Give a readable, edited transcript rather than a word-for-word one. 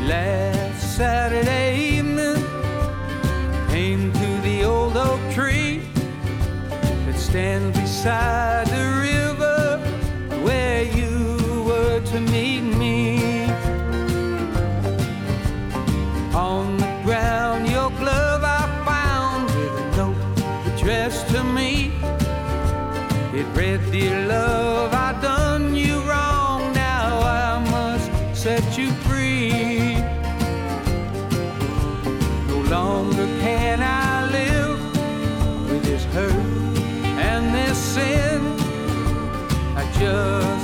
Last Saturday evening, came to the old oak tree that stands beside the river where you were to meet me. On the ground, your glove I found with a note addressed to me. It read, "Dear love, I done you wrong. Now I must set you free. No longer can I live with this hurt and this sin. I just